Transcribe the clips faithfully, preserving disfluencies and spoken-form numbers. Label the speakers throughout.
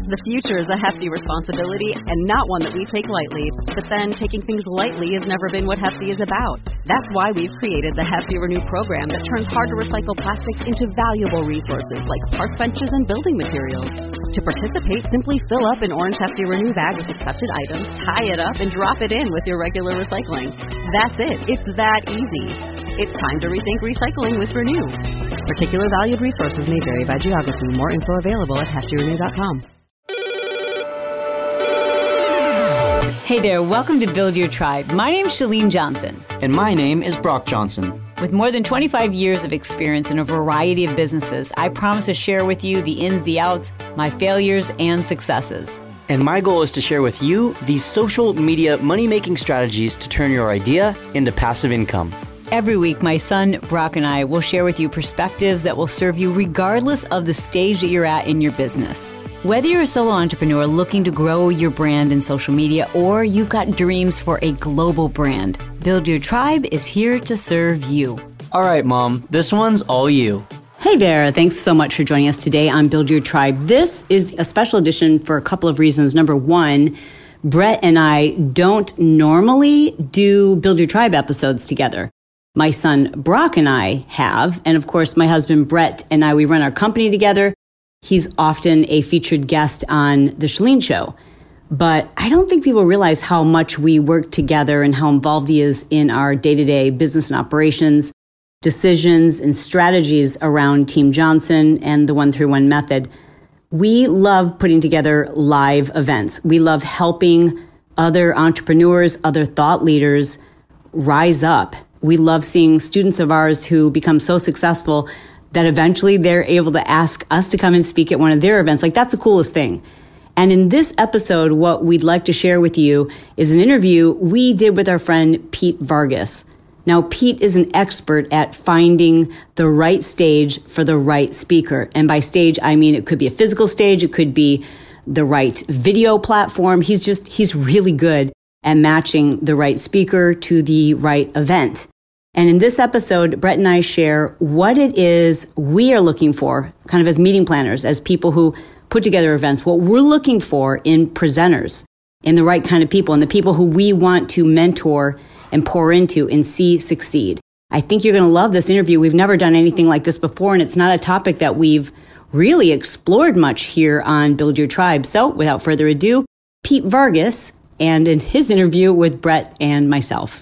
Speaker 1: The future is a hefty responsibility and not one that we take lightly. But then taking things lightly has never been what Hefty is about. That's why we've created the Hefty Renew program that turns hard-to-recycle plastics into valuable resources like park benches and building materials. To participate, simply fill up an orange Hefty Renew bag with accepted items, tie it up, and drop it in with your regular recycling. That's it. It's that easy. It's time to rethink recycling with Renew. Particular valued resources may vary by geography. More info available at hefty renew dot com.
Speaker 2: Hey there, welcome to Build Your Tribe. My name's Chalene Johnson.
Speaker 3: And my name is Brock Johnson.
Speaker 2: With more than twenty-five years of experience in a variety of businesses, I promise to share with you the ins, the outs, my failures, and successes.
Speaker 3: And my goal is to share with you these social media money-making strategies to turn your idea into passive income.
Speaker 2: Every week, my son, Brock, and I will share with you perspectives that will serve you regardless of the stage that you're at in your business. Whether you're a solo entrepreneur looking to grow your brand in social media or you've got dreams for a global brand, Build Your Tribe is here to serve you.
Speaker 3: All right, Mom, this one's all you.
Speaker 2: Hey there, thanks so much for joining us today on Build Your Tribe. This is a special edition for a couple of reasons. Number one, Brett and I don't normally do Build Your Tribe episodes together. My son Brock and I have, and of course my husband Brett and I, we run our company together. He's often a featured guest on The Chalene Show. But I don't think people realize how much we work together and how involved he is in our day-to-day business and operations, decisions, and strategies around Team Johnson and the one through one method. We love putting together live events. We love helping other entrepreneurs, other thought leaders rise up. We love seeing students of ours who become so successful that eventually they're able to ask us to come and speak at one of their events. Like, that's the coolest thing. And in this episode, what we'd like to share with you is an interview we did with our friend Pete Vargas. Now, Pete is an expert at finding the right stage for the right speaker. And by stage, I mean it could be a physical stage, it could be the right video platform. He's just, he's really good at matching the right speaker to the right event. And in this episode, Brett and I share what it is we are looking for, kind of as meeting planners, as people who put together events, what we're looking for in presenters, in the right kind of people, and the people who we want to mentor and pour into and see succeed. I think you're going to love this interview. We've never done anything like this before, and it's not a topic that we've really explored much here on Build Your Tribe. So without further ado, Pete Vargas, and in his interview with Brett and myself.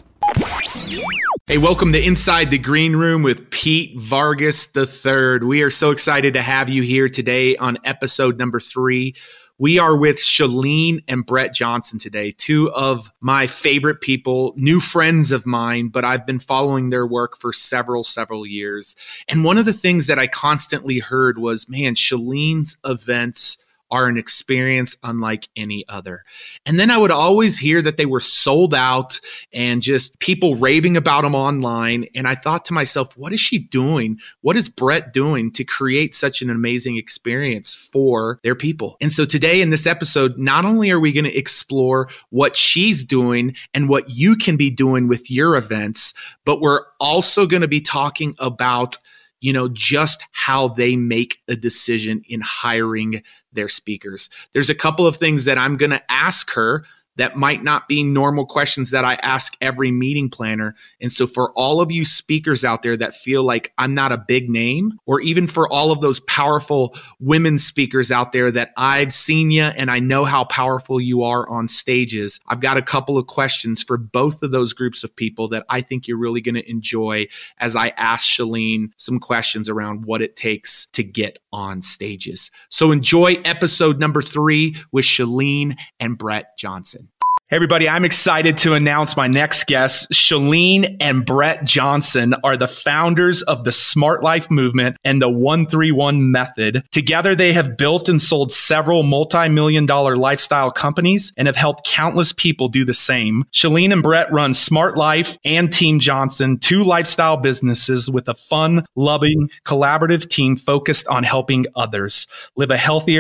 Speaker 4: Hey, welcome to Inside the Green Room with Pete Vargas the third. We are so excited to have you here today on episode number three. We are with Chalene and Brett Johnson today, two of my favorite people, new friends of mine, but I've been following their work for several, several years. And one of the things that I constantly heard was, man, Chalene's events are an experience unlike any other. And then I would always hear that they were sold out and just people raving about them online. And I thought to myself, what is she doing? What is Brett doing to create such an amazing experience for their people? And so today in this episode, not only are we going to explore what she's doing and what you can be doing with your events, but we're also going to be talking about, you know, just how they make a decision in hiring their speakers. There's a couple of things that I'm going to ask her that might not be normal questions that I ask every meeting planner. And so for all of you speakers out there that feel like I'm not a big name, or even for all of those powerful women speakers out there that I've seen you and I know how powerful you are on stages, I've got a couple of questions for both of those groups of people that I think you're really going to enjoy as I ask Chalene some questions around what it takes to get on stages. So enjoy episode number three with Chalene and Brett Johnson. Hey everybody, I'm excited to announce my next guests. Chalene and Brett Johnson are the founders of the Smart Life movement and the one three one method. Together, they have built and sold several multi-million dollar lifestyle companies and have helped countless people do the same. Chalene and Brett run Smart Life and Team Johnson, two lifestyle businesses with a fun, loving, collaborative team focused on helping others live a healthier,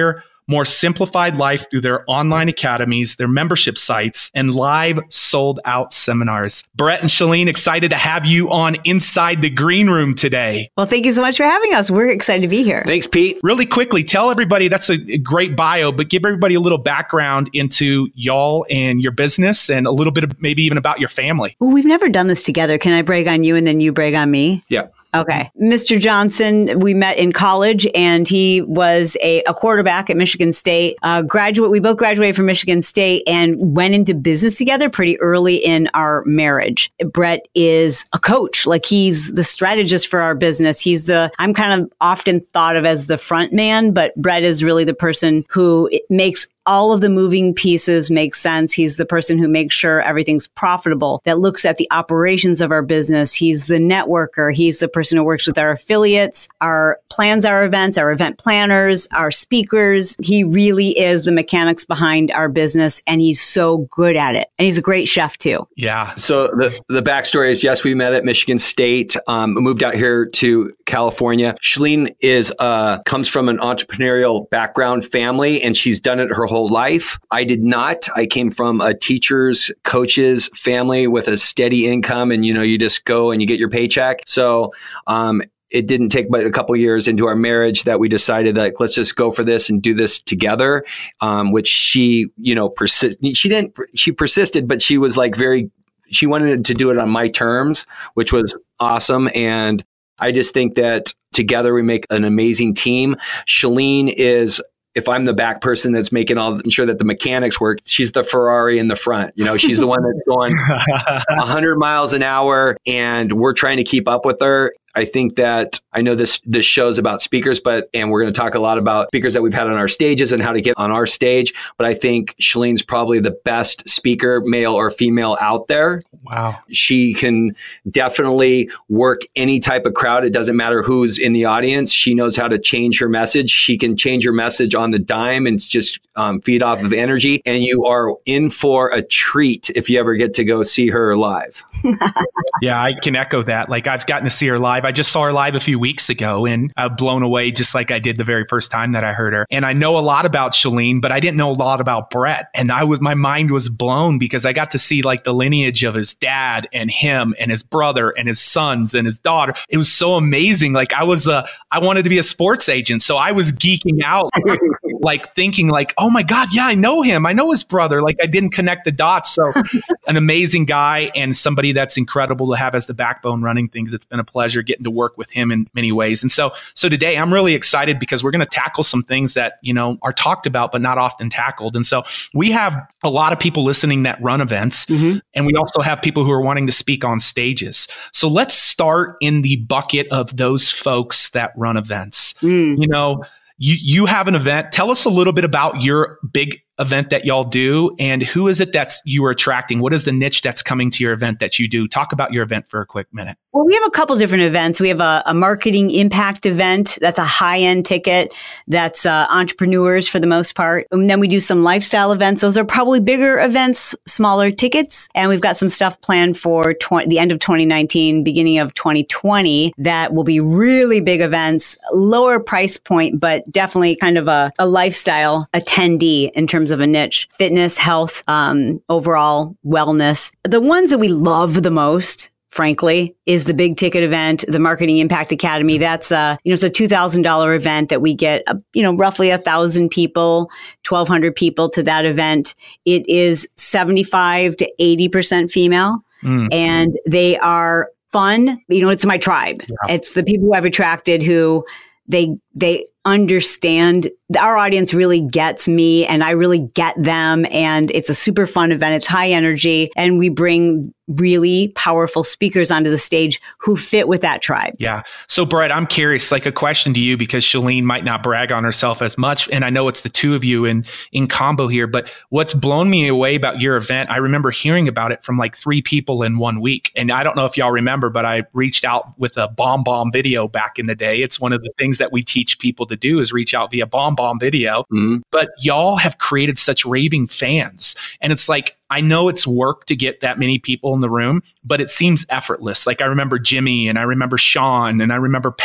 Speaker 4: more simplified life through their online academies, their membership sites, and live sold out seminars. Brett and Chalene, excited to have you on Inside the Green Room today.
Speaker 2: Well, thank you so much for having us. We're excited to be here.
Speaker 5: Thanks, Pete.
Speaker 4: Really quickly, tell everybody, that's a great bio, but give everybody a little background into y'all and your business and a little bit of maybe even about your family.
Speaker 2: Well, we've never done this together. Can I brag on you and then you brag on me?
Speaker 5: Yeah.
Speaker 2: Okay. Mister Johnson, we met in college and he was a, a quarterback at Michigan State. Uh, graduate, we both graduated from Michigan State and went into business together pretty early in our marriage. Brett is a coach. Like he's the strategist for our business. He's the, I'm kind of often thought of as the front man, but Brett is really the person who makes all of the moving pieces make sense. He's the person who makes sure everything's profitable, that looks at the operations of our business. He's the networker. He's the person who works with our affiliates, our plans our events, our event planners, our speakers. He really is the mechanics behind our business, and he's so good at it. And he's a great chef too.
Speaker 4: Yeah.
Speaker 5: So the, the backstory is, yes, we met at Michigan State, um, moved out here to California. Chalene is, uh, comes from an entrepreneurial background family, and she's done it her whole whole life. I did not. I came from a teacher's, coach's family with a steady income, and you know, you just go and you get your paycheck. So um, it didn't take but a couple of years into our marriage that we decided that let's just go for this and do this together. Um, which she, you know, persist. She didn't. She persisted, but she was like very. She wanted to do it on my terms, which was awesome. And I just think that together we make an amazing team. Chalene is. If I'm the back person that's making all, sure that the mechanics work, she's the Ferrari in the front. You know, she's the one that's going one hundred miles an hour, and we're trying to keep up with her. I think that I know this this show's about speakers, but and we're going to talk a lot about speakers that we've had on our stages and how to get on our stage. But I think Chalene's probably the best speaker, male or female, out there.
Speaker 4: Wow.
Speaker 5: She can definitely work any type of crowd. It doesn't matter who's in the audience. She knows how to change her message. She can change her message on the dime and just um, feed off of energy. And you are in for a treat if you ever get to go see her live.
Speaker 4: Yeah, I can echo that. Like I've gotten to see her live. I just saw her live a few weeks ago and I'm blown away just like I did the very first time that I heard her. And I know a lot about Chalene, but I didn't know a lot about Brett. And I was, my mind was blown because I got to see like the lineage of his dad and him and his brother and his sons and his daughter. It was so amazing. Like I was, uh, I wanted to be a sports agent. So I was geeking out, like thinking like, oh my God, yeah, I know him. I know his brother. Like I didn't connect the dots. So an amazing guy and somebody that's incredible to have as the backbone running things. It's been a pleasure getting to work with him in many ways. And so, so today I'm really excited because we're going to tackle some things that, you know, are talked about, but not often tackled. And so we have a lot of people listening that run events, mm-hmm. and we also have people who are wanting to speak on stages. So let's start in the bucket of those folks that run events. Mm. You know, you, you have an event. Tell us a little bit about your big event that y'all do and who is it that's you are attracting? What is the niche that's coming to your event that you do? Talk about your event for a quick minute.
Speaker 2: Well, we have a couple different events. We have a, a marketing impact event. That's a high-end ticket. That's uh, entrepreneurs for the most part. And then we do some lifestyle events. Those are probably bigger events, smaller tickets. And we've got some stuff planned for tw- the end of twenty nineteen, beginning of twenty twenty that will be really big events, lower price point, but definitely kind of a, a lifestyle attendee in terms of a niche, fitness, health, um, overall wellness. The ones that we love the most, frankly, is the big ticket event, the Marketing Impact Academy. That's a, you know, it's a two thousand dollars event that we get, a, you know, roughly a thousand people, twelve hundred people to that event. It is seventy-five to eighty percent female, mm. and they are fun. You know, it's my tribe. Yeah. It's the people who I've attracted who they, they understand. Our audience really gets me and I really get them. And it's a super fun event. It's high energy. And we bring really powerful speakers onto the stage who fit with that tribe.
Speaker 4: Yeah. So Brett, I'm curious, like a question to you, because Chalene might not brag on herself as much. And I know it's the two of you in, in combo here, but what's blown me away about your event, I remember hearing about it from like three people in one week. And I don't know if y'all remember, but I reached out with a bomb bomb video back in the day. It's one of the things that we teach people to do is reach out via bomb bomb video. Mm-hmm. But y'all have created such raving fans. And it's like, I know it's work to get that many people in the room, but it seems effortless. Like I remember Jimmy and I remember Sean and I remember Pat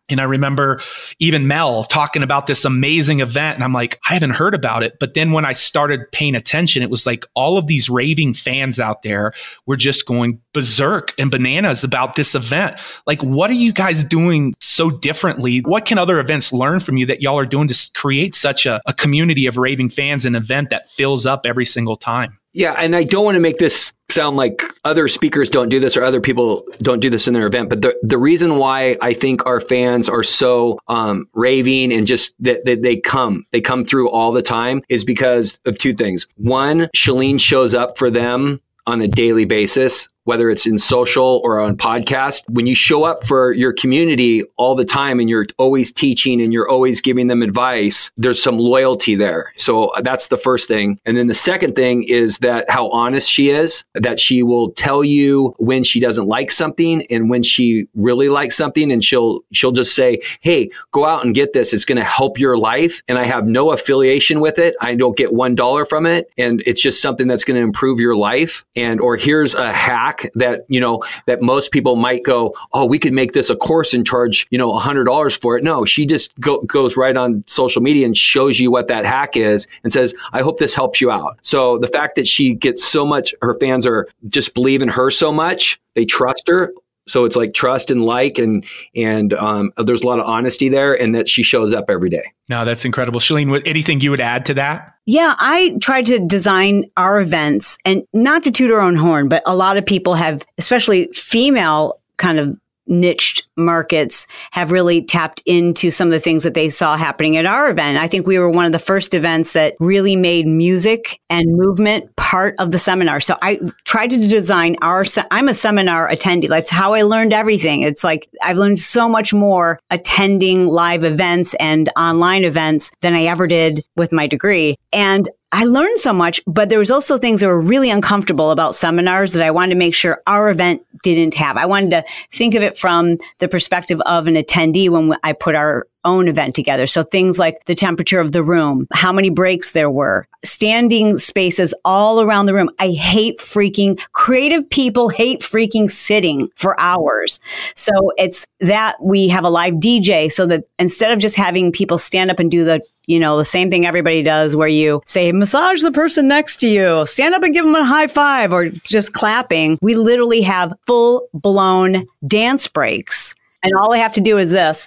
Speaker 4: And I remember even Mel talking about this amazing event. And I'm like, I haven't heard about it. But then when I started paying attention, it was like all of these raving fans out there were just going berserk and bananas about this event. Like, what are you guys doing so differently? What can other events learn from you that y'all are doing to create such a, a community of raving fans, an event that fills up every single time?
Speaker 5: Yeah, and I don't want to make this sound like other speakers don't do this or other people don't do this in their event. But the, the reason why I think our fans are so um, raving and just that, that they come, they come through all the time is because of two things. One, Chalene shows up for them on a daily basis, whether it's in social or on podcast. When you show up for your community all the time and you're always teaching and you're always giving them advice, there's some loyalty there. So that's the first thing. And then the second thing is that how honest she is, that she will tell you when she doesn't like something and when she really likes something. And she'll, she'll just say, hey, go out and get this. It's going to help your life. And I have no affiliation with it. I don't get one dollar from it. And it's just something that's going to improve your life. And, or here's a hack that, you know, that most people might go, oh, we could make this a course and charge, you know, a hundred dollars for it. No, she just go, goes right on social media and shows you what that hack is and says, I hope this helps you out. So the fact that she gets so much, her fans are just believe in her so much, they trust her. So it's like trust and like, and, and, um, there's a lot of honesty there, and that she shows up every day.
Speaker 4: No, that's incredible. Chalene, anything you would add to that?
Speaker 2: Yeah, I tried to design our events, and not to toot our own horn, but a lot of people have, especially female kind of niched markets, have really tapped into some of the things that they saw happening at our event. I think we were one of the first events that really made music and movement part of the seminar. So I tried to design our, se- I'm a seminar attendee. That's how I learned everything. It's like I've learned so much more attending live events and online events than I ever did with my degree. And I learned so much, but there was also things that were really uncomfortable about seminars that I wanted to make sure our event didn't have. I wanted to think of it from the perspective of an attendee when I put our own event together. So things like the temperature of the room, how many breaks there were, standing spaces all around the room. I hate freaking, creative people hate freaking sitting for hours. So it's that we have a live D J so that instead of just having people stand up and do the you know, the same thing everybody does where you say, massage the person next to you, stand up and give them a high five, or just clapping. We literally have full blown dance breaks. And all I have to do is this.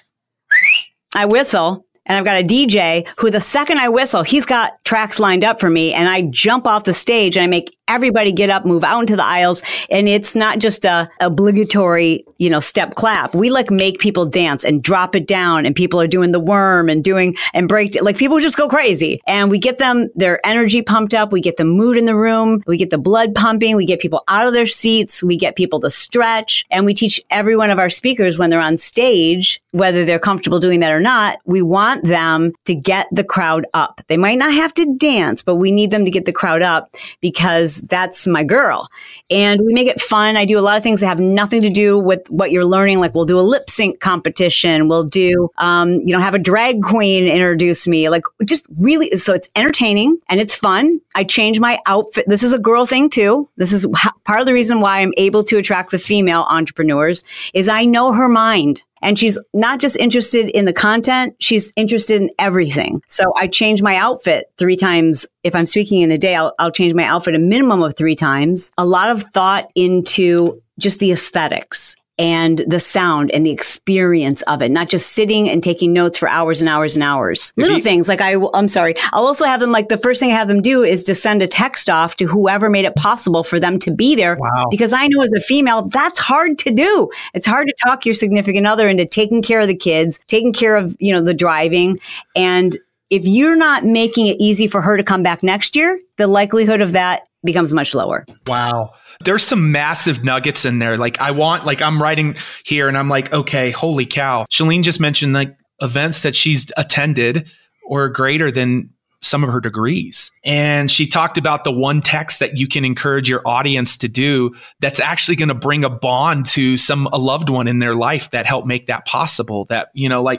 Speaker 2: I whistle. And I've got a D J who the second I whistle, he's got tracks lined up for me, and I jump off the stage and I make everybody get up, move out into the aisles. And it's not just a obligatory, you know, step clap. We like make people dance and drop it down, and people are doing the worm and doing and break. Like people just go crazy, and we get them their energy pumped up. We get the mood in the room. We get the blood pumping. We get people out of their seats. We get people to stretch, and we teach every one of our speakers when they're on stage, whether they're comfortable doing that or not, we want them to get the crowd up. They might not have to dance, but we need them to get the crowd up because that's my girl. And we make it fun. I do a lot of things that have nothing to do with what you're learning. Like we'll do a lip sync competition. We'll do, um, you know, have a drag queen introduce me. Like just really, so it's entertaining and it's fun. I change my outfit. This is a girl thing too. This is part of the reason why I'm able to attract the female entrepreneurs is I know her mind. And she's not just interested in the content, she's interested in everything. So I change my outfit three times. If I'm speaking in a day, I'll, I'll change my outfit a minimum of three times. A lot of thought into just the aesthetics and the sound and the experience of it, not just sitting and taking notes for hours and hours and hours. If Little you, things like I, I'm sorry. I'll also have them like the first thing I have them do is to send a text off to whoever made it possible for them to be there.
Speaker 4: Wow.
Speaker 2: Because I know as a female, that's hard to do. It's hard to talk your significant other into taking care of the kids, taking care of, you know, the driving. And if you're not making it easy for her to come back next year, the likelihood of that becomes much lower.
Speaker 4: Wow. There's some massive nuggets in there. Like I want, like I'm writing here and I'm like, okay, holy cow. Chalene just mentioned like events that she's attended or greater than some of her degrees. And she talked about the one text that you can encourage your audience to do that's actually going to bring a bond to some, a loved one in their life that helped make that possible. That, you know, like,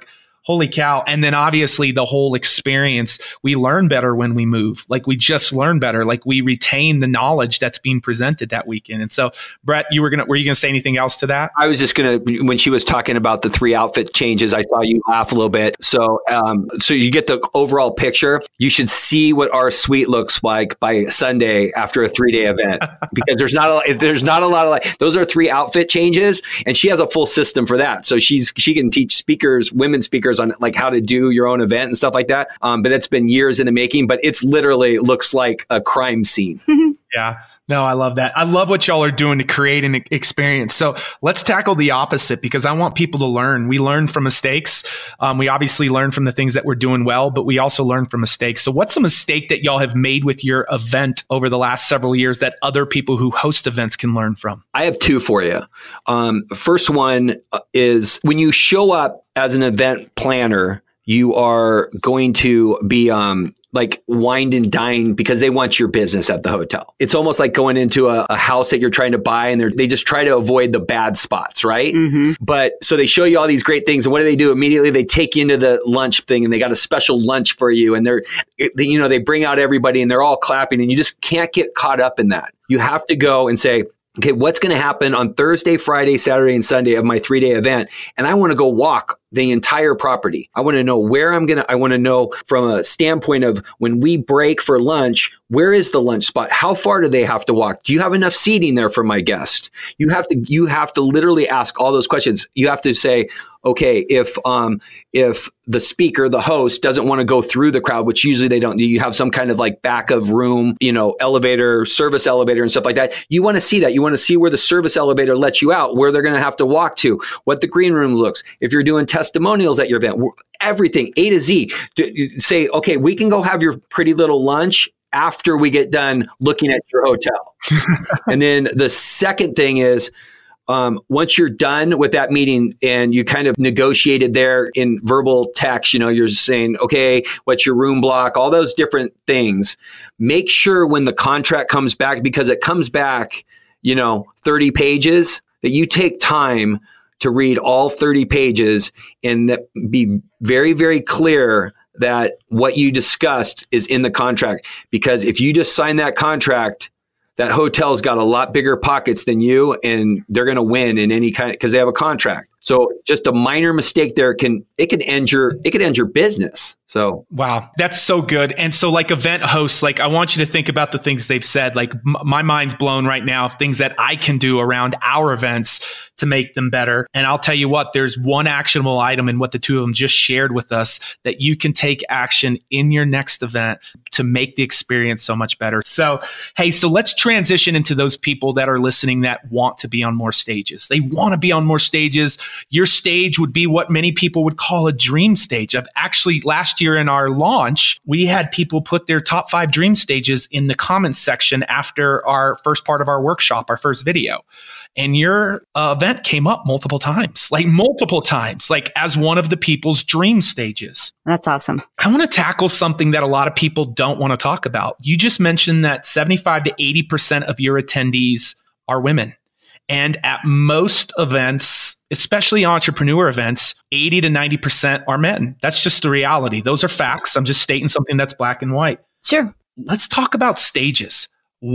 Speaker 4: Holy cow. And then obviously the whole experience, we learn better when we move. Like we just learn better. Like we retain the knowledge that's being presented that weekend. And so, Brett, you were going to, were you going to say anything else to that?
Speaker 5: I was just going to, when she was talking about the three outfit changes, I saw you laugh a little bit. So, um, so you get the overall picture. You should see what our suite looks like by Sunday after a three day event, because there's not a, there's not a lot of like, those are three outfit changes, and she has a full system for that. So she's, she can teach speakers, women speakers on like how to do your own event and stuff like that. Um, but it's been years in the making, but it's literally looks like a crime scene.
Speaker 4: Yeah. No, I love that. I love what y'all are doing to create an experience. So let's tackle the opposite, because I want people to learn. We learn from mistakes. Um, we obviously learn from the things that we're doing well, but we also learn from mistakes. So what's a mistake that y'all have made with your event over the last several years that other people who host events can learn from?
Speaker 5: I have two for you. Um, first one is when you show up as an event planner, you are going to be um, like wined and dined because they want your business at the hotel. It's almost like going into a, a house that you're trying to buy, and they just try to avoid the bad spots, right? Mm-hmm. But so they show you all these great things, and what do they do immediately? They take you into the lunch thing, and they got a special lunch for you, and they're, they, you know, they bring out everybody, and they're all clapping, and you just can't get caught up in that. You have to go and say, okay, what's going to happen on Thursday, Friday, Saturday, and Sunday of my three day event? And I want to go walk the entire property. I want to know where I'm going to, I want to know from a standpoint of when we break for lunch, where is the lunch spot? How far do they have to walk? Do you have enough seating there for my guest? You have to, you have to literally ask all those questions. You have to say, okay, if, um, if the speaker, the host doesn't want to go through the crowd, which usually they don't do, you have some kind of like back of room, you know, elevator, service elevator and stuff like that. You want to see that. You want to see where the service elevator lets you out, where they're going to have to walk to, what the green room looks. If you're doing testimonials at your event, everything A to Z, say, okay, we can go have your pretty little lunch after we get done looking at your hotel. And then the second thing is, Um, once you're done with that meeting and you kind of negotiated there in verbal text, you know, you're saying, okay, what's your room block, all those different things. Make sure when the contract comes back, because it comes back, you know, thirty pages, that you take time to read all thirty pages and that be very, very clear that what you discussed is in the contract. Because if you just sign that contract, that hotel's got a lot bigger pockets than you, and they're going to win in any kind, because they have a contract. So just a minor mistake there can, it can end your, it could end your business. So,
Speaker 4: wow, that's so good. And so like event hosts, like I want you to think about the things they've said. Like m- my mind's blown right now, things that I can do around our events to make them better. And I'll tell you what, there's one actionable item in what the two of them just shared with us that you can take action in your next event to make the experience so much better. So, hey, so let's transition into those people that are listening that want to be on more stages. They want to be on more stages. Your stage would be what many people would call a dream stage. I've actually, last year in our launch, we had people put their top five dream stages in the comments section after our first part of our workshop, our first video. And your uh, event came up multiple times, like multiple times, like as one of the people's dream stages.
Speaker 2: That's awesome.
Speaker 4: I want to tackle something that a lot of people don't want to talk about. You just mentioned that seventy-five to eighty percent of your attendees are women. And at most events, especially entrepreneur events, eighty to ninety percent are men. That's just the reality. Those are facts. I'm just stating something that's black and white.
Speaker 2: Sure.
Speaker 4: Let's talk about stages.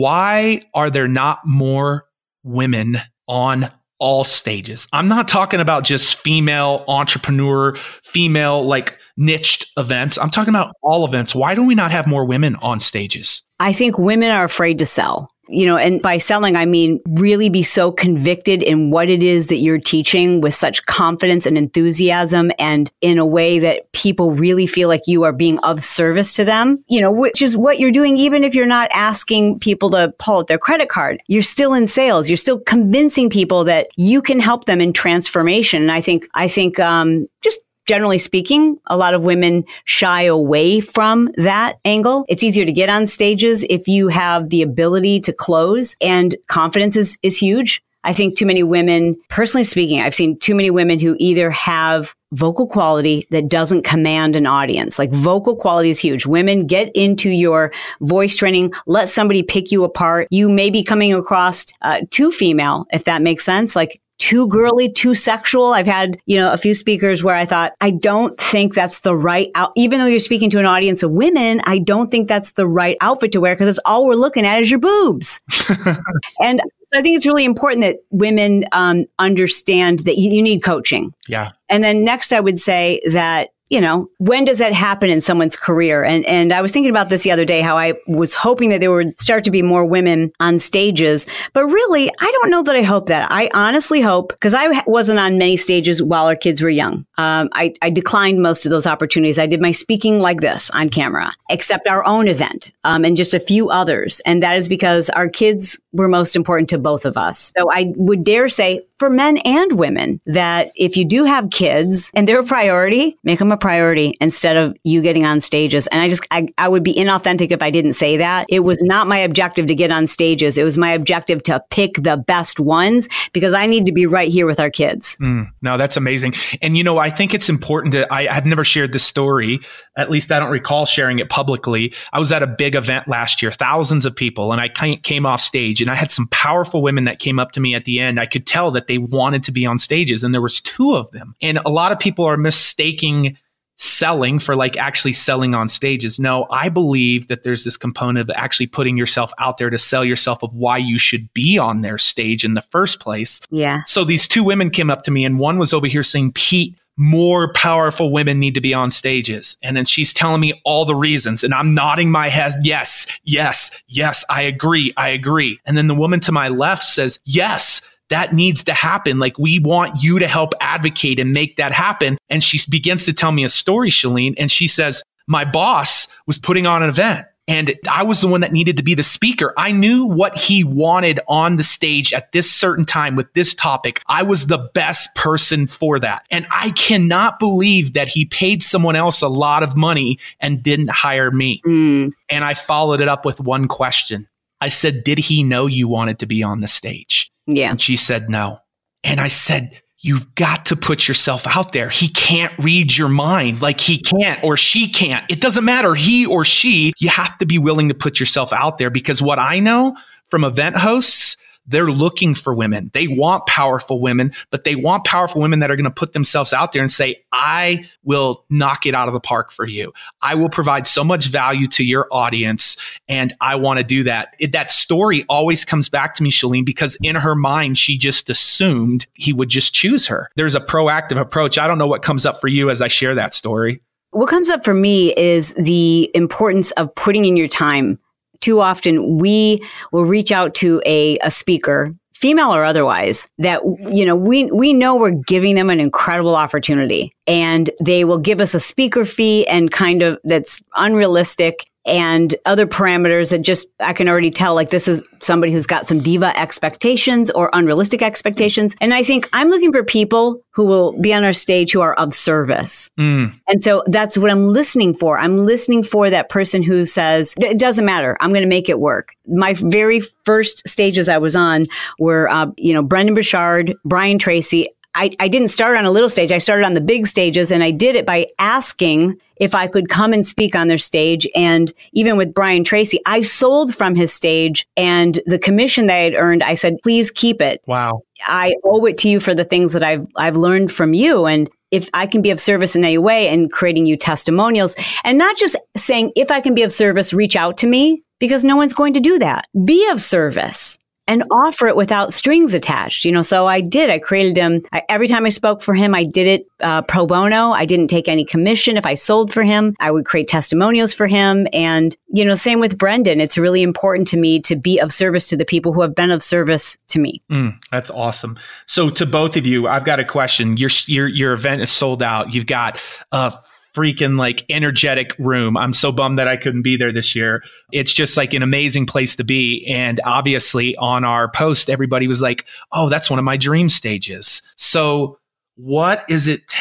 Speaker 4: Why are there not more women on all stages? I'm not talking about just female entrepreneur, female like niched events. I'm talking about all events. Why do we not have more women on stages?
Speaker 2: I think women are afraid to sell. You know, and by selling, I mean really be so convicted in what it is that you're teaching with such confidence and enthusiasm, and in a way that people really feel like you are being of service to them, you know, which is what you're doing. Even if you're not asking people to pull out their credit card, you're still in sales. You're still convincing people that you can help them in transformation. And I think, I think, um, just generally speaking, a lot of women shy away from that angle. It's easier to get on stages if you have the ability to close, and confidence is, is huge. I think too many women, personally speaking, I've seen too many women who either have vocal quality that doesn't command an audience. Like vocal quality is huge. Women, get into your voice training. Let somebody pick you apart. You may be coming across uh, too female, if that makes sense. Like too girly, too sexual. I've had, you know, a few speakers where I thought, I don't think that's the right out, even though you're speaking to an audience of women, I don't think that's the right outfit to wear because it's all we're looking at is your boobs. And I think it's really important that women um, understand that you, you need coaching.
Speaker 4: Yeah.
Speaker 2: And then next, I would say that, you know, when does that happen in someone's career? And and I was thinking about this the other day, how I was hoping that there would start to be more women on stages. But really, I don't know that I hope that. I honestly hope, because I wasn't on many stages while our kids were young. Um, I, I declined most of those opportunities. I did my speaking like this on camera, except our own event um, and just a few others. And that is because our kids were most important to both of us. So I would dare say, for men and women, that if you do have kids and they're a priority, make them a priority instead of you getting on stages. And I just, I, I would be inauthentic if I didn't say that. It was not my objective to get on stages. It was my objective to pick the best ones because I need to be right here with our kids.
Speaker 4: Mm, no, that's amazing. And, you know, I think it's important to, I have never shared this story. At least I don't recall sharing it publicly. I was at a big event last year, thousands of people, and I came off stage and I had some powerful women that came up to me at the end. I could tell that they wanted to be on stages, and there was two of them. And a lot of people are mistaking selling for like actually selling on stages. No, I believe that there's this component of actually putting yourself out there to sell yourself of why you should be on their stage in the first place.
Speaker 2: Yeah.
Speaker 4: So these two women came up to me, and one was over here saying, Pete, more powerful women need to be on stages. And then she's telling me all the reasons, and I'm nodding my head. Yes, yes, yes, I agree. I agree. And then the woman to my left says, yes, that needs to happen. Like, we want you to help advocate and make that happen. And she begins to tell me a story, Chalene. And she says, my boss was putting on an event, and I was the one that needed to be the speaker. I knew what he wanted on the stage at this certain time with this topic. I was the best person for that. And I cannot believe that he paid someone else a lot of money and didn't hire me.
Speaker 2: Mm.
Speaker 4: And I followed it up with one question. I said, did he know you wanted to be on the stage?
Speaker 2: Yeah.
Speaker 4: And she said, no. And I said, you've got to put yourself out there. He can't read your mind. Like, he can't, or she can't. It doesn't matter. He or she, you have to be willing to put yourself out there, because what I know from event hosts, they're looking for women. They want powerful women, but they want powerful women that are going to put themselves out there and say, I will knock it out of the park for you. I will provide so much value to your audience, and I want to do that. It, that story always comes back to me, Chalene, because in her mind, she just assumed he would just choose her. There's a proactive approach. I don't know what comes up for you as I share that story.
Speaker 2: What comes up for me is the importance of putting in your time. Too often we will reach out to a, a speaker, female or otherwise, that, you know, we, we know we're giving them an incredible opportunity, and they will give us a speaker fee and kind of that's unrealistic and other parameters that just, I can already tell, like, this is somebody who's got some diva expectations or unrealistic expectations. And I think I'm looking for people who will be on our stage who are of service.
Speaker 4: Mm.
Speaker 2: And so that's what I'm listening for. I'm listening for that person who says, it doesn't matter, I'm going to make it work. My very first stages I was on were, uh, you know, Brendan Burchard, Brian Tracy. I, I didn't start on a little stage. I started on the big stages, and I did it by asking if I could come and speak on their stage. And even with Brian Tracy, I sold from his stage, and the commission that I had earned, I said, please keep it.
Speaker 4: Wow.
Speaker 2: I owe it to you for the things that I've, I've learned from you. And if I can be of service in any way, and creating you testimonials, and not just saying, if I can be of service, reach out to me, because no one's going to do that. Be of service and offer it without strings attached. You know, so I did. I created him. I, every time I spoke for him, I did it uh, pro bono. I didn't take any commission. If I sold for him, I would create testimonials for him. And, you know, same with Brendan. It's really important to me to be of service to the people who have been of service to me.
Speaker 4: Mm, that's awesome. So to both of you, I've got a question. Your your your event is sold out. You've got a freaking like energetic room. I'm so bummed that I couldn't be there this year. It's just like an amazing place to be. And obviously on our post, everybody was like, oh, that's one of my dream stages. So what does it take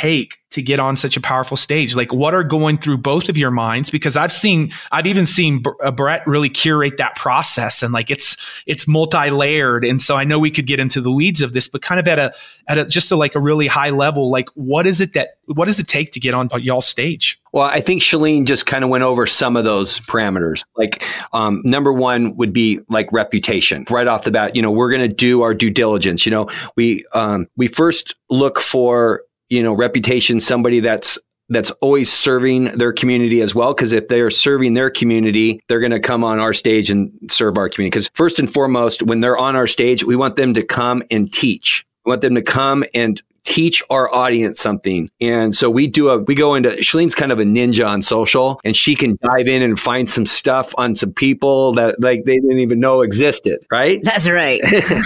Speaker 4: to get on such a powerful stage? Like, what are going through both of your minds? Because I've seen, I've even seen uh, Brett really curate that process, and like it's it's multi-layered. And so I know we could get into the weeds of this, but kind of at a at a just a, like a really high level, like what is it that what does it take to get on y'all's stage?
Speaker 5: Well, I think Chalene just kind of went over some of those parameters. Like, um, number one would be like reputation. Right off the bat, you know, we're going to do our due diligence. You know, we um, we first look for, you know, reputation, somebody that's that's always serving their community as well. Because if they're serving their community, they're going to come on our stage and serve our community. Because first and foremost, when they're on our stage, we want them to come and teach. We want them to come and teach our audience something. And so we do a, we go into, Shalene's kind of a ninja on social, and she can dive in and find some stuff on some people that like they didn't even know existed, right?
Speaker 2: That's right.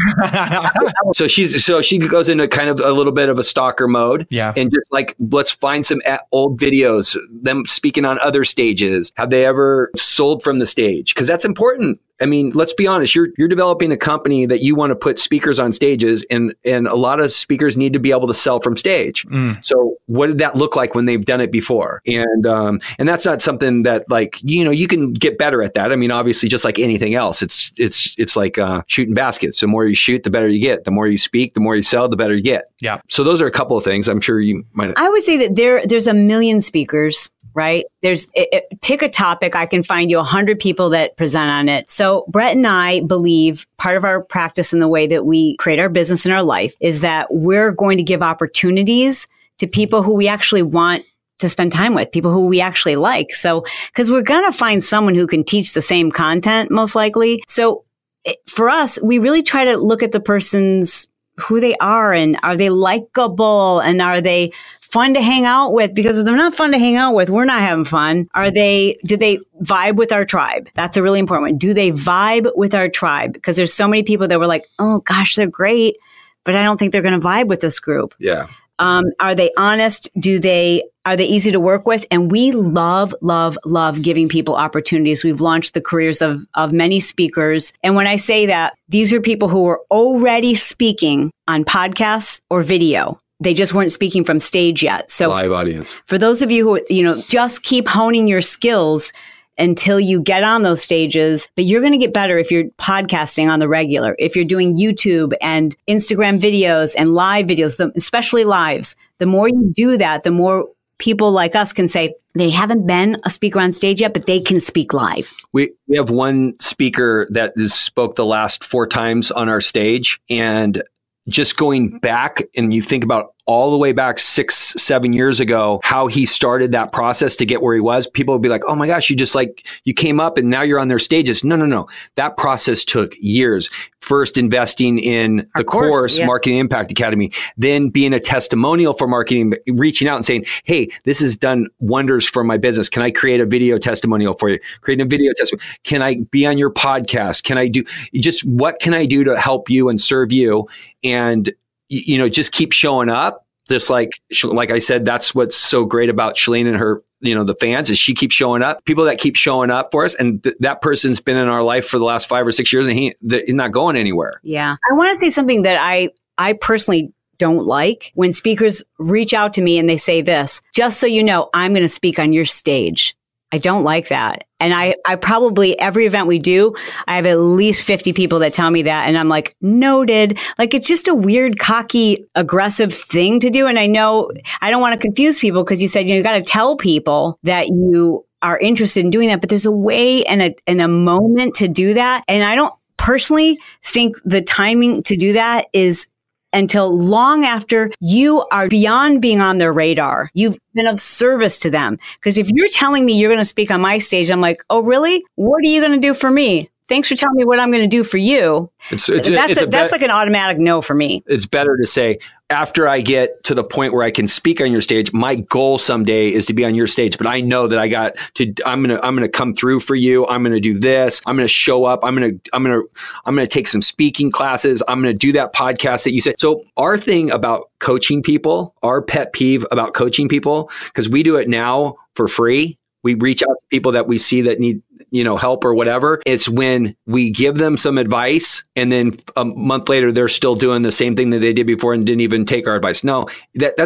Speaker 5: so she's, so she goes into kind of a little bit of a stalker mode.
Speaker 4: Yeah.
Speaker 5: And just like, let's find some old videos, them speaking on other stages. Have they ever sold from the stage? Because that's important. I mean, let's be honest, you're you're developing a company that you want to put speakers on stages, and and a lot of speakers need to be able to sell from stage. Mm. So what did that look like when they've done it before? And um and that's not something that, like, you know, you can get better at that. I mean, obviously, just like anything else, it's it's it's like uh shooting baskets. The more you shoot, the better you get. The more you speak, the more you sell, the better you get.
Speaker 4: Yeah.
Speaker 5: So those are a couple of things I'm sure you might.
Speaker 2: I would say that there there's a million speakers. Right? There's it, it, pick a topic. I can find you a hundred people that present on it. So Brett and I believe part of our practice in the way that we create our business and our life is that we're going to give opportunities to people who we actually want to spend time with, people who we actually like. So, cause we're going to find someone who can teach the same content, most likely. So it, for us, we really try to look at the person's who they are, and are they likable, and are they fun to hang out with? Because if they're not fun to hang out with, we're not having fun. Are they, do they vibe with our tribe? That's a really important one. Do they vibe with our tribe? Because there's so many people that were like, oh gosh, they're great, but I don't think they're going to vibe with this group.
Speaker 5: Yeah.
Speaker 2: Um, are they honest? Do they, are they easy to work with? And we love, love, love giving people opportunities. We've launched the careers of, of many speakers. And when I say that, these are people who are already speaking on podcasts or video. They just weren't speaking from stage yet. So
Speaker 5: live audience.
Speaker 2: For those of you who, you know, just keep honing your skills until you get on those stages. But you're going to get better if you're podcasting on the regular, if you're doing YouTube and Instagram videos and live videos, especially lives. The more you do that, the more people like us can say they haven't been a speaker on stage yet, but they can speak live.
Speaker 5: We we have one speaker that has spoke the last four times on our stage, and just going back, and you think about all the way back six, seven years ago, how he started that process to get where he was, people would be like, oh my gosh, you just like, you came up and now you're on their stages. No, no, no. That process took years. First investing in the course, course yeah. Marketing Impact Academy, then being a testimonial for marketing, reaching out and saying, hey, this has done wonders for my business. Can I create a video testimonial for you? Creating a video testimonial. Can I be on your podcast? Can I do just, what can I do to help you and serve you? And you know, just keep showing up. Just like, like I said, that's what's so great about Chalene and her, you know, the fans, is she keeps showing up. People that keep showing up for us, and th- that person's been in our life for the last five or six years, and he, th- he's not going anywhere.
Speaker 2: Yeah. I want to say something that I, I personally don't like when speakers reach out to me and they say this, just so you know, I'm going to speak on your stage. I don't like that. And I, I probably, every event we do, I have at least fifty people that tell me that. And I'm like, noted. Like, it's just a weird, cocky, aggressive thing to do. And I know I don't want to confuse people, because you said, you know, you got to tell people that you are interested in doing that. But there's a way and a, and a moment to do that. And I don't personally think the timing to do that is until long after you are beyond being on their radar. You've been of service to them. Because if you're telling me you're going to speak on my stage, I'm like, oh, really? What are you going to do for me? Thanks for telling me what I'm going to do for you.
Speaker 5: It's, it's,
Speaker 2: that's
Speaker 5: it's
Speaker 2: a,
Speaker 5: a
Speaker 2: that's
Speaker 5: be-
Speaker 2: like an automatic no for me.
Speaker 5: It's better to say, after I get to the point where I can speak on your stage, my goal someday is to be on your stage, but I know that I got to, I'm going to, I'm going to come through for you. I'm going to do this. I'm going to show up. I'm going to, I'm going to, I'm going to take some speaking classes. I'm going to do that podcast that you said. So our thing about coaching people, our pet peeve about coaching people, because we do it now for free. We reach out to people that we see that need, you know, help or whatever. It's when we give them some advice and then a month later, they're still doing the same thing that they did before and didn't even take our advice. No, that, that's fine.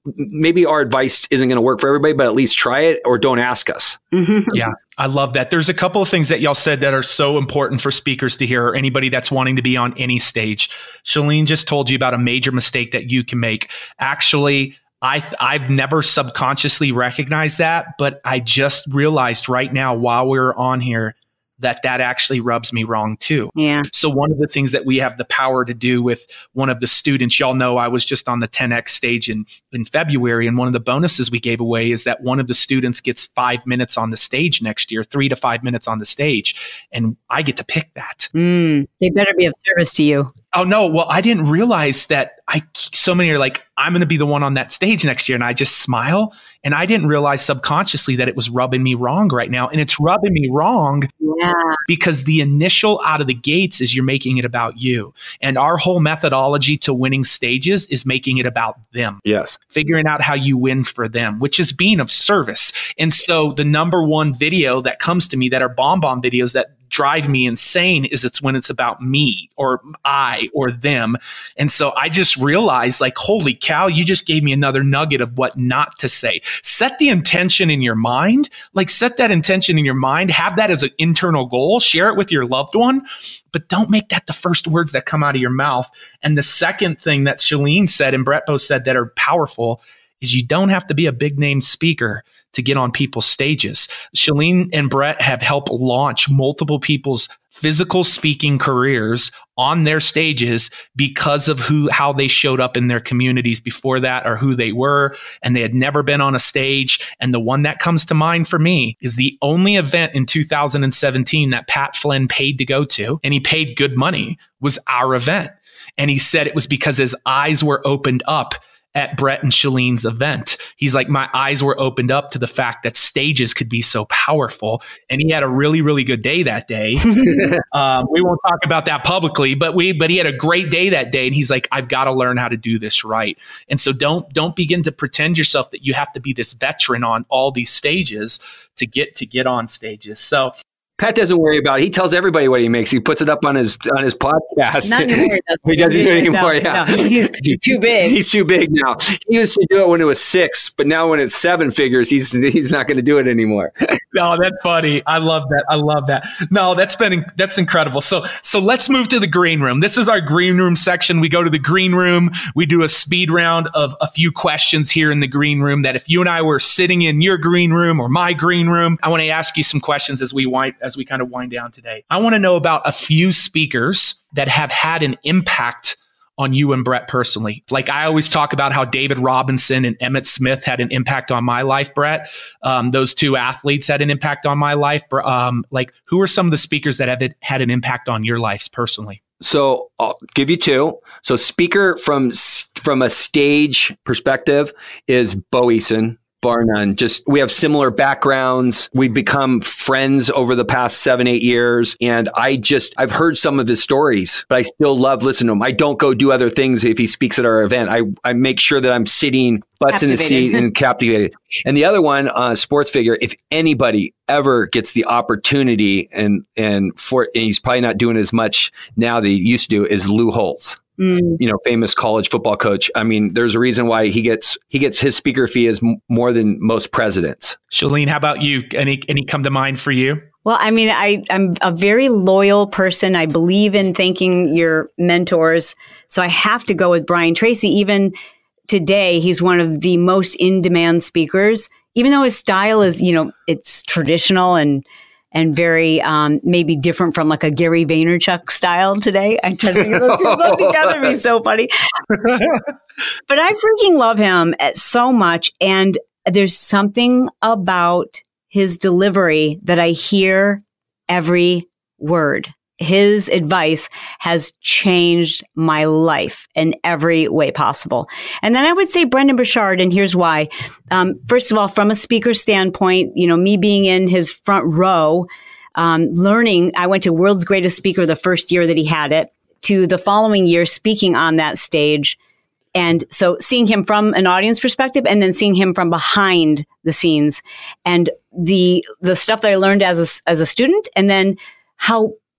Speaker 5: maybe our advice isn't going to work for everybody, but at least try it or don't ask us.
Speaker 2: Mm-hmm.
Speaker 4: Yeah, I love that. There's a couple of things that y'all said that are so important for speakers to hear, or anybody that's wanting to be on any stage. Chalene just told you about a major mistake that you can make. Actually, I, I've never subconsciously recognized that, but I just realized right now while we were on here that that actually rubs me wrong too.
Speaker 2: Yeah.
Speaker 4: So one of the things that we have the power to do with one of the students, y'all know I was just on the ten X stage in, in February, and one of the bonuses we gave away is that one of the students gets five minutes on the stage next year, three to five minutes on the stage, and I get to pick that.
Speaker 2: Mm, they better be of service to you.
Speaker 4: Oh no, well, I didn't realize that I so many are like, I'm going to be the one on that stage next year, and I just smile, and I didn't realize subconsciously that it was rubbing me wrong right now, and it's rubbing me wrong
Speaker 2: Yeah.
Speaker 4: because the initial out of the gates is you're making it about you, and our whole methodology to winning stages is making it about them.
Speaker 5: Yes.
Speaker 4: Figuring out how you win for them, which is being of service. And so the number one video that comes to me that are bomb bomb videos that drive me insane is it's when it's about me or I or them. And so I just realized, like, holy cow, you just gave me another nugget of what not to say. Set the intention in your mind, like set that intention in your mind, have that as an internal goal, share it with your loved one, but don't make that the first words that come out of your mouth. And the second thing that Chalene said and Brett both said that are powerful is you don't have to be a big name speaker to get on people's stages. Chalene and Brett have helped launch multiple people's physical speaking careers on their stages because of who, how they showed up in their communities before that, or who they were, and they had never been on a stage. And the one that comes to mind for me is the only event in two thousand seventeen that Pat Flynn paid to go to, and he paid good money, was our event. And he said it was because his eyes were opened up at Brett and Chalene's event. He's like, my eyes were opened up to the fact that stages could be so powerful. And he had a really, really good day that day. um, we won't talk about that publicly, but we, but he had a great day that day. And he's like, I've got to learn how to do this right. And so don't, don't begin to pretend yourself that you have to be this veteran on all these stages to get, to get on stages. So
Speaker 5: Pat doesn't worry about it. He tells everybody what he makes. He puts it up on his on his podcast.
Speaker 2: Not anymore.
Speaker 5: He doesn't do it anymore.
Speaker 2: No,
Speaker 5: yeah,
Speaker 2: no, he's, he's too big.
Speaker 5: He's too big now. He used to do it when it was six, but now when it's seven figures, he's he's not going to do it anymore.
Speaker 4: No, that's funny. I love that. I love that. No, that's been that's incredible. So so let's move to the green room. This is our green room section. We go to the green room. We do a speed round of a few questions here in the green room that if you and I were sitting in your green room or my green room, I want to ask you some questions as we wind as we kind of wind down today. I want to know about a few speakers that have had an impact on you and Brett personally. Like I always talk about how David Robinson and Emmett Smith had an impact on my life, Brett. Um, those two athletes had an impact on my life. Um, like who are some of the speakers that have had an impact on your lives personally?
Speaker 5: So I'll give you two. So speaker from from a stage perspective is Bo Eason. Bar none. Just we have similar backgrounds. We've become friends over the past seven, eight years. And I just, I've heard some of his stories, but I still love listening to him. I don't go do other things if he speaks at our event. I, I make sure that I'm sitting butts in the seat and captivated. And the other one, uh, sports figure, if anybody ever gets the opportunity and, and for, and he's probably not doing as much now that he used to do, is Lou Holtz. Mm. You know, famous college football coach. I mean, there's a reason why he gets he gets his speaker fee is m- more than most presidents.
Speaker 4: Chalene, how about you? Any any come to mind for you?
Speaker 2: Well, I mean, I, I'm a very loyal person. I believe in thanking your mentors. So I have to go with Brian Tracy. Even today, he's one of the most in-demand speakers, even though his style is, you know, it's traditional and and very um, maybe different from like a Gary Vaynerchuk style today. I try to think of those two both together. It'd be so funny. But I freaking love him so much. And there's something about his delivery that I hear every word. His advice has changed my life in every way possible. And then I would say Brendon Burchard, and here's why. Um, first of all, from a speaker standpoint, you know, me being in his front row, um, learning, I went to World's Greatest Speaker the first year that he had it, to the following year speaking on that stage. And so seeing him from an audience perspective and then seeing him from behind the scenes and the, the stuff that I learned as a, as a student, and then how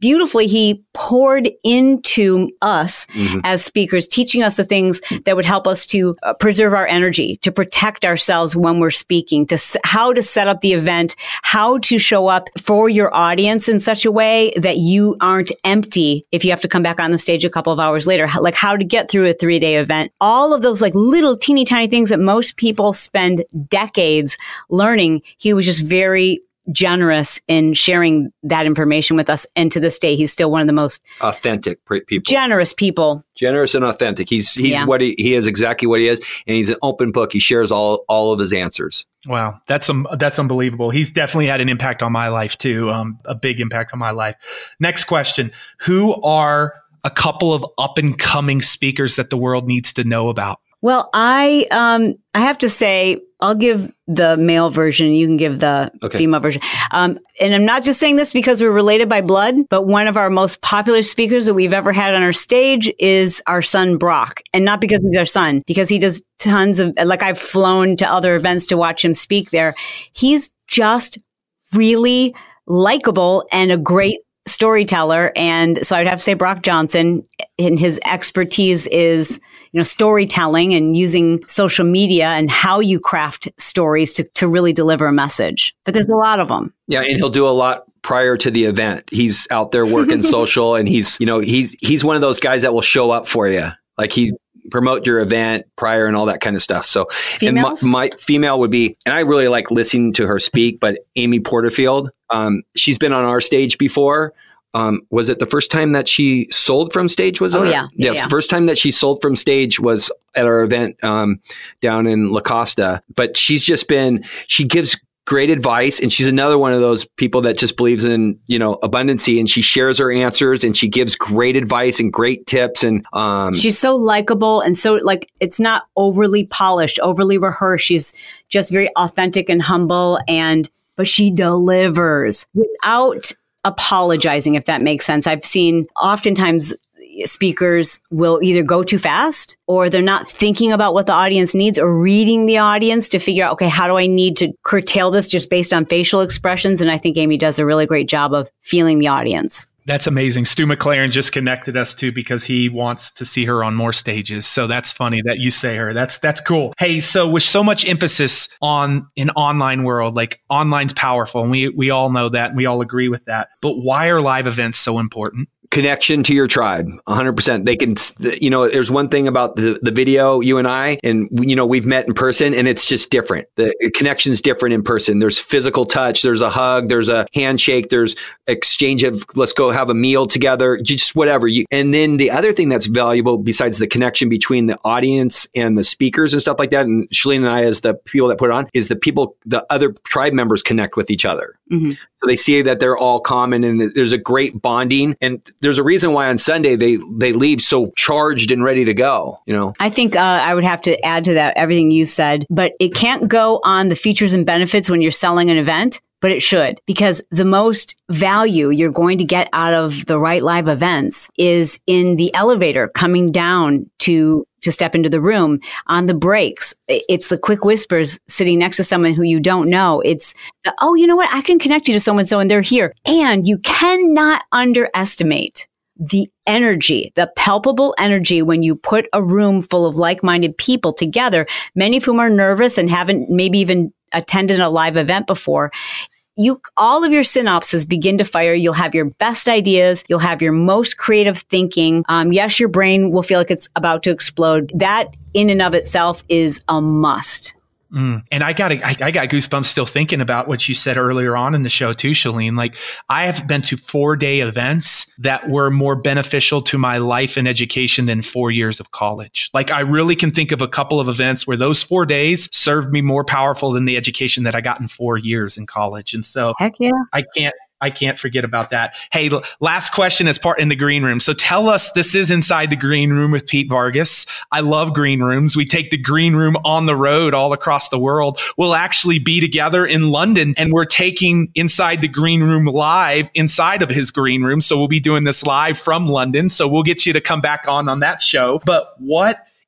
Speaker 2: beautifully he poured into us mm-hmm. as speakers, teaching us the things that would help us to uh, preserve our energy, to protect ourselves when we're speaking, to s- how to set up the event, how to show up for your audience in such a way that you aren't empty if you have to come back on the stage a couple of hours later, how, like how to get through a three-day event. All of those like little teeny tiny things that most people spend decades learning, he was just very generous in sharing that information with us. And to this day, he's still one of the most
Speaker 5: authentic people,
Speaker 2: generous people.
Speaker 5: Generous and authentic. He's he's
Speaker 2: Yeah.
Speaker 5: what he, he is exactly what he is, and he's an open book. He shares all all of his answers.
Speaker 4: Wow, that's um, that's unbelievable. He's definitely had an impact on my life too, um, a big impact on my life. Next question: who are a couple of up and coming speakers that the world needs to know about?
Speaker 2: Well, I um I have to say, I'll give the male version. You can give the
Speaker 5: Okay.
Speaker 2: female version. Um, and I'm not just saying this because we're related by blood, but one of our most popular speakers that we've ever had on our stage is our son, Brock. And not because he's our son, because he does tons of, like I've flown to other events to watch him speak there. He's just really likable and a great storyteller. And so I'd have to say Brock Johnson, and his expertise is, you know, storytelling and using social media and how you craft stories to, to really deliver a message. But there's a lot of them.
Speaker 5: Yeah, and he'll do a lot prior to the event. He's out there working social, and he's, you know, he's he's one of those guys that will show up for you. Like he promote your event prior and all that kind of stuff. So,
Speaker 2: Females?
Speaker 5: and my, my female would be, and I really like listening to her speak, but Amy Porterfield, um, she's been on our stage before. Um, was it the first time that she sold from stage? Was it?
Speaker 2: Oh,
Speaker 5: her?
Speaker 2: yeah. Yeah,
Speaker 5: yeah.
Speaker 2: yeah.
Speaker 5: The first time that she sold from stage was at our event um, down in La Costa. But she's just been, she gives great advice. And she's another one of those people that just believes in, you know, abundancy, and she shares her answers and she gives great advice and great tips. And um,
Speaker 2: she's so likable and so like, it's not overly polished, overly rehearsed. She's just very authentic and humble, and, but she delivers without apologizing, if that makes sense. I've seen oftentimes speakers will either go too fast, or they're not thinking about what the audience needs or reading the audience to figure out, okay, how do I need to curtail this just based on facial expressions? And I think Amy does a really great job of feeling the audience.
Speaker 4: That's amazing. Stu McLaren just connected us too because he wants to see her on more stages. So that's funny that you say her. That's that's cool. Hey, so with so much emphasis on an online world, like online's powerful, and we we all know that, and we all agree with that. But why are live events so important?
Speaker 5: Connection to your tribe, one hundred percent. They can, you know, there's one thing about the, the video, you and I, and, you know, we've met in person, and it's just different. The connection's different in person. There's physical touch. There's a hug. There's a handshake. There's exchange of, let's go have a meal together, just whatever. You, and then the other thing that's valuable besides the connection between the audience and the speakers and stuff like that, and Chalene and I as the people that put it on, is the people, the other tribe members connect with each other. Mm-hmm. So they see that they're all common, and there's a great bonding. And there's a reason why on Sunday they, they leave so charged and ready to go, you know?
Speaker 2: I think uh, I would have to add to that everything you said, but it can't go on the features and benefits when you're selling an event, but it should, because the most value you're going to get out of the right live events is in the elevator coming down to to step into the room, on the breaks. It's the quick whispers sitting next to someone who you don't know. It's the, oh, you know what? I can connect you to someone so and they're here. And you cannot underestimate the energy, the palpable energy when you put a room full of like-minded people together, many of whom are nervous and haven't maybe even attended a live event before. You, all of your synapses begin to fire. You'll have your best ideas. You'll have your most creative thinking. Um, yes, your brain will feel like it's about to explode. That in and of itself is a must.
Speaker 4: Mm. And I got I, I got goosebumps still thinking about what you said earlier on in the show too, Chalene. Like, I have been to four day events that were more beneficial to my life and education than four years of college. Like, I really can think of a couple of events where those four days served me more powerful than the education that I got in four years in college. And so
Speaker 2: Heck yeah.
Speaker 4: I can't I can't forget about that. Hey, l- last question as part in the green room. So tell us, this is Inside the Green Room with Pete Vargas. I love green rooms. We take the green room on the road all across the world. We'll actually be together in London, and we're taking Inside the Green Room live inside of his green room. So we'll be doing this live from London. So we'll get you to come back on on that show. But what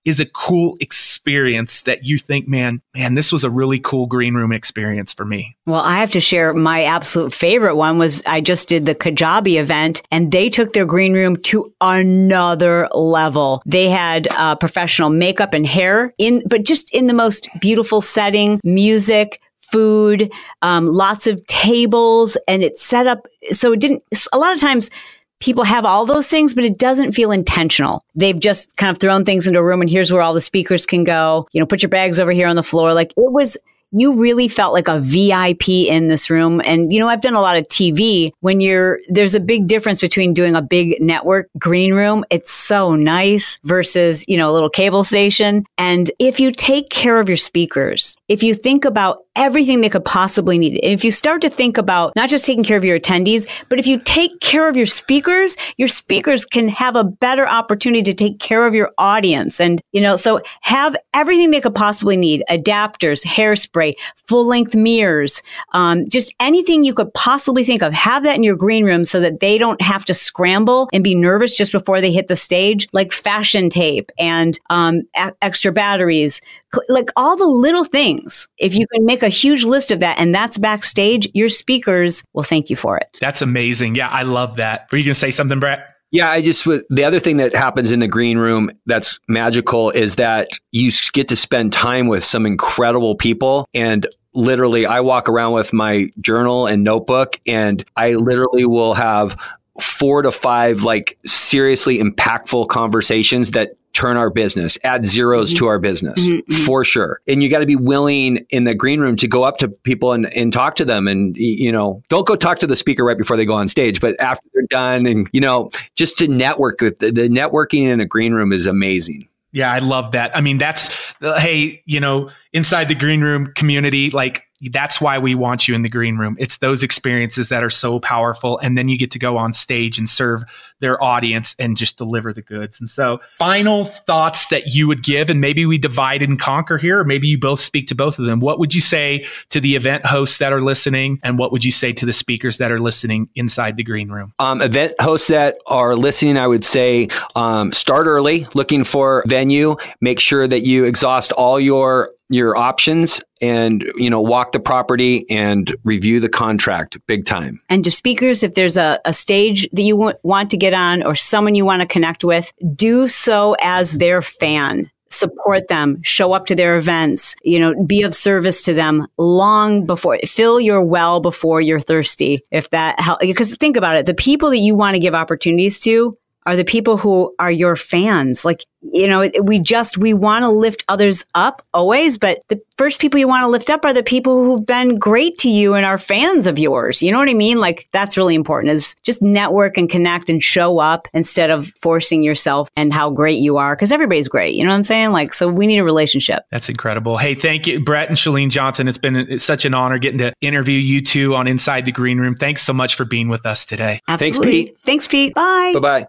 Speaker 4: is a cool experience that you think, man, man, this was a really cool green room experience for me?
Speaker 2: Well, I have to share my absolute favorite one was I just did the Kajabi event and they took their green room to another level. They had uh, professional makeup and hair in, but just in the most beautiful setting, music, food, um, lots of tables, and it's set up so it didn't, a lot of times people have all those things, but it doesn't feel intentional. They've just kind of thrown things into a room and here's where all the speakers can go. You know, put your bags over here on the floor. Like it was, you really felt like a V I P in this room. And, you know, I've done a lot of T V. When you're, there's a big difference between doing a big network green room. It's so nice versus, you know, a little cable station. And if you take care of your speakers, if you think about everything they could possibly need, and if you start to think about not just taking care of your attendees, but if you take care of your speakers, your speakers can have a better opportunity to take care of your audience. And, you know, so have everything they could possibly need, adapters, hairspray, full length mirrors, um, just anything you could possibly think of. Have that in your green room so that they don't have to scramble and be nervous just before they hit the stage, like fashion tape and um, a- extra batteries, cl- like all the little things. If you can make a huge list of that and that's backstage, your speakers will thank you for it.
Speaker 4: That's amazing. Yeah, I love that. Were you going to say something, Brett?
Speaker 5: Yeah, I just, the other thing that happens in the green room that's magical is that you get to spend time with some incredible people. And literally, I walk around with my journal and notebook, and I literally will have four to five like seriously impactful conversations that turn our business, add zeros mm-hmm. to our business mm-hmm. for sure. And you got to be willing in the green room to go up to people and, and talk to them. And, you know, don't go talk to the speaker right before they go on stage, but after they're done and, you know, just to network with the, the networking in a green room is amazing.
Speaker 4: Yeah, I love that. I mean, that's, uh, hey, you know, inside the green room community, like that's why we want you in the green room. It's those experiences that are so powerful. And then you get to go on stage and serve their audience and just deliver the goods. And so final thoughts that you would give, and maybe we divide and conquer here, or maybe you both speak to both of them. What would you say to the event hosts that are listening? And what would you say to the speakers that are listening inside the green room?
Speaker 5: Um, event hosts that are listening, I would say, um, start early, looking for venue, make sure that you exhaust all your your options and, you know, walk the property and review the contract big time.
Speaker 2: And to speakers, if there's a, a stage that you w- want to get on or someone you want to connect with, do so as their fan. Support them, show up to their events, you know, be of service to them long before, fill your well before you're thirsty. If that helps, because think about it, the people that you want to give opportunities to are the people who are your fans. Like, you know, we just, we want to lift others up always, but the first people you want to lift up are the people who've been great to you and are fans of yours. You know what I mean? Like, that's really important, is just network and connect and show up instead of forcing yourself and how great you are, because everybody's great. You know what I'm saying? Like, so we need a relationship.
Speaker 4: That's incredible. Hey, thank you, Brett and Chalene Johnson. It's been it's such an honor getting to interview you two on Inside the Green Room. Thanks so much for being with us today.
Speaker 2: Absolutely.
Speaker 5: Thanks, Pete.
Speaker 2: Thanks, Pete. Bye.
Speaker 5: Bye-bye.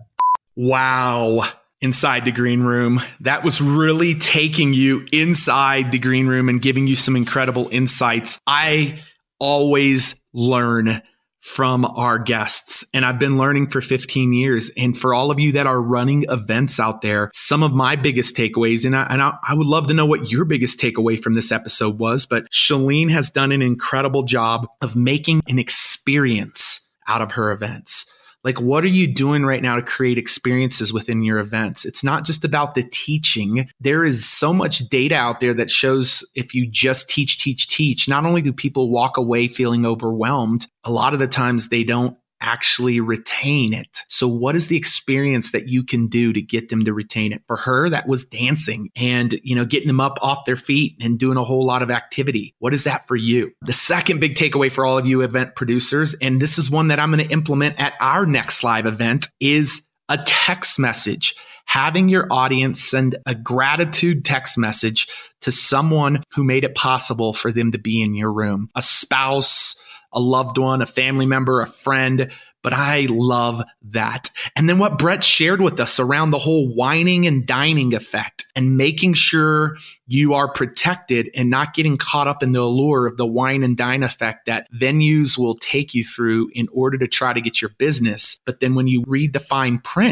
Speaker 4: Wow. Inside the green room. That was really taking you inside the green room and giving you some incredible insights. I always learn from our guests, and I've been learning for fifteen years. And for all of you that are running events out there, some of my biggest takeaways, and I, and I, I would love to know what your biggest takeaway from this episode was, but Chalene has done an incredible job of making an experience out of her events. Like, what are you doing right now to create experiences within your events? It's not just about the teaching. There is so much data out there that shows if you just teach, teach, teach, not only do people walk away feeling overwhelmed, a lot of the times they don't actually retain it. So what is the experience that you can do to get them to retain it? For her, that was dancing and, you know, getting them up off their feet and doing a whole lot of activity. What is that for you? The second big takeaway for all of you event producers, and this is one that I'm going to implement at our next live event, is a text message. Having your audience send a gratitude text message to someone who made it possible for them to be in your room. A spouse, a loved one, a family member, a friend. But I love that. And then what Brett shared with us around the whole whining and dining effect and making sure you are protected and not getting caught up in the allure of the wine and dine effect that venues will take you through in order to try to get your business. But then when you read the fine print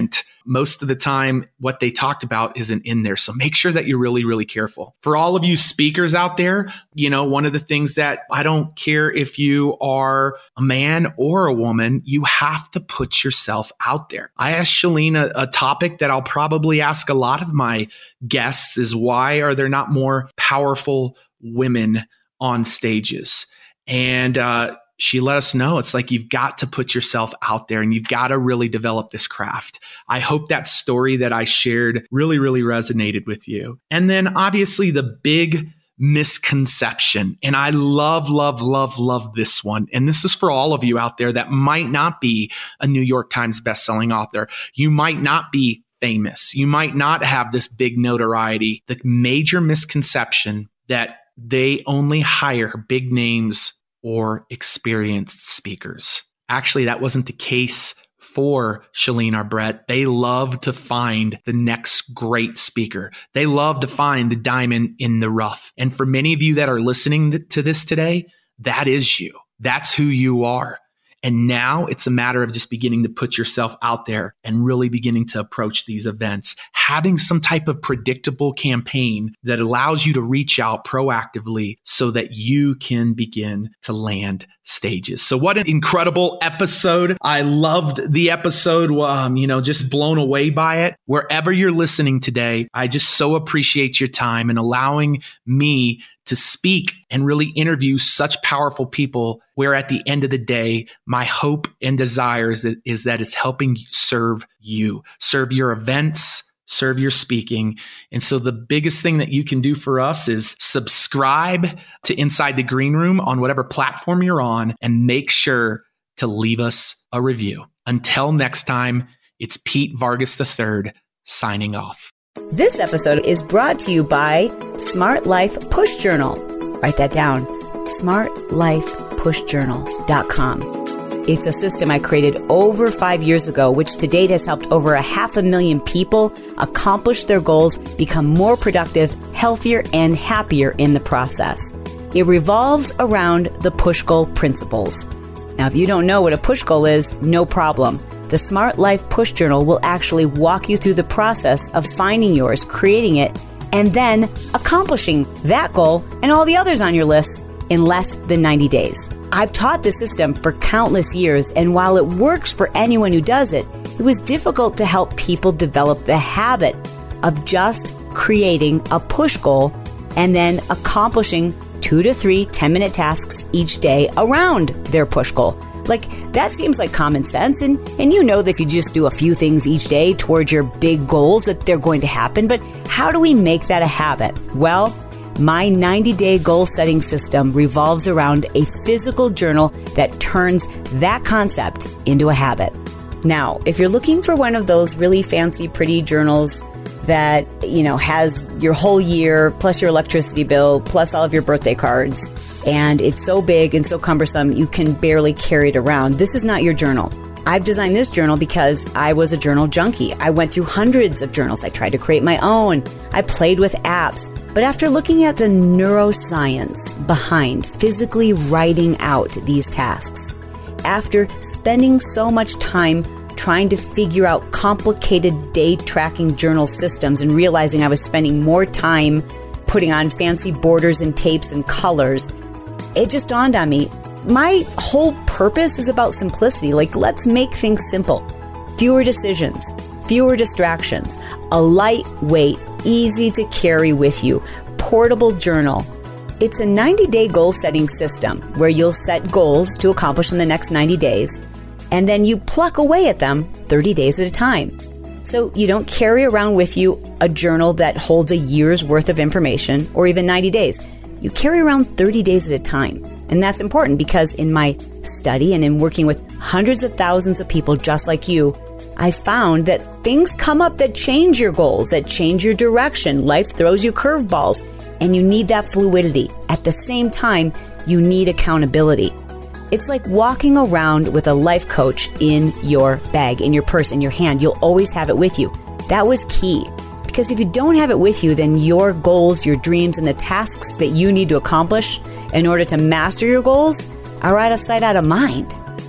Speaker 4: most of the time what they talked about isn't in there. So make sure that you're really, really careful. For all of you speakers out there, you know, one of the things that I don't care if you are a man or a woman, you have to put yourself out there. I asked Chalene a, a topic that I'll probably ask a lot of my guests is why are there not more powerful women on stages? And uh, she let us know it's like you've got to put yourself out there and you've got to really develop this craft. I hope that story that I shared really, really resonated with you. And then obviously the big misconception, and I love, love, love, love this one. And this is for all of you out there that might not be a New York Times bestselling author. You might not be famous. You might not have this big notoriety. The major misconception that they only hire big names or experienced speakers. Actually, that wasn't the case for Chalene or Brett. They love to find the next great speaker. They love to find the diamond in the rough. And for many of you that are listening to this today, that is you. That's who you are. And now it's a matter of just beginning to put yourself out there and really beginning to approach these events, having some type of predictable campaign that allows you to reach out proactively so that you can begin to land stages. So what an incredible episode. I loved the episode, um, you know, just blown away by it. Wherever you're listening today, I just so appreciate your time and allowing me to speak and really interview such powerful people where at the end of the day, my hope and desire is that, is that it's helping serve you, serve your events, serve your speaking. And so the biggest thing that you can do for us is subscribe to Inside the Green Room on whatever platform you're on and make sure to leave us a review. Until next time, it's Pete Vargas the third signing off.
Speaker 2: This episode is brought to you by Smart Life Push Journal. Write that down, smart life push journal dot com. It's a system I created over five years ago, which to date has helped over a half a million people accomplish their goals, become more productive, healthier, and happier in the process. It revolves around the push goal principles. Now, if you don't know what a push goal is, no problem. The Smart Life Push Journal will actually walk you through the process of finding yours, creating it, and then accomplishing that goal and all the others on your list in less than ninety days. I've taught this system for countless years, and while it works for anyone who does it, it was difficult to help people develop the habit of just creating a push goal and then accomplishing two to three ten-minute tasks each day around their push goal. Like, that seems like common sense, and, and you know that if you just do a few things each day towards your big goals that they're going to happen, but how do we make that a habit? Well, my ninety-day goal-setting system revolves around a physical journal that turns that concept into a habit. Now, if you're looking for one of those really fancy, pretty journals that, you know, has your whole year, plus your electricity bill, plus all of your birthday cards, and it's so big and so cumbersome you can barely carry it around, this is not your journal. I've designed this journal because I was a journal junkie. I went through hundreds of journals. I tried to create my own. I played with apps. But after looking at the neuroscience behind physically writing out these tasks, after spending so much time trying to figure out complicated day tracking journal systems and realizing I was spending more time putting on fancy borders and tapes and colors, it just dawned on me, my whole purpose is about simplicity. Like, let's make things simple. Fewer decisions, fewer distractions, a lightweight, easy to carry with you, portable journal. It's a ninety-day goal-setting system where you'll set goals to accomplish in the next ninety days, and then you pluck away at them thirty days at a time. So you don't carry around with you a journal that holds a year's worth of information or even ninety days. You carry around thirty days at a time. And that's important because in my study and in working with hundreds of thousands of people just like you, I found that things come up that change your goals, that change your direction. Life throws you curveballs, and you need that fluidity. At the same time, you need accountability. It's like walking around with a life coach in your bag, in your purse, in your hand. You'll always have it with you. That was key. Because if you don't have it with you, then your goals, your dreams, and the tasks that you need to accomplish in order to master your goals are out of sight, out of mind.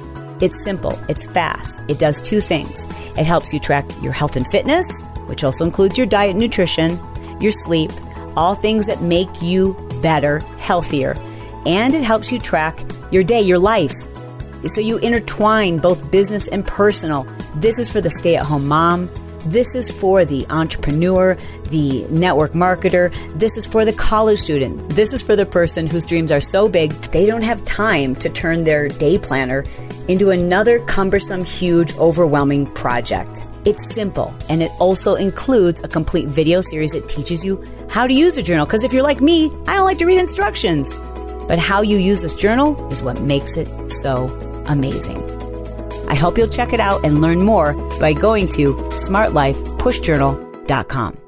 Speaker 2: It's simple, it's fast, it does two things. It helps you track your health and fitness, which also includes your diet and nutrition, your sleep, all things that make you better, healthier. And it helps you track your day, your life. So you intertwine both business and personal. This is for the stay-at-home mom. This is for the entrepreneur, the network marketer. This is for the college student. This is for the person whose dreams are so big, they don't have time to turn their day planner into another cumbersome, huge, overwhelming project. It's simple, and it also includes a complete video series that teaches you how to use a journal. Because if you're like me, I don't like to read instructions. But how you use this journal is what makes it so amazing. I hope you'll check it out and learn more by going to smart life push journal dot com.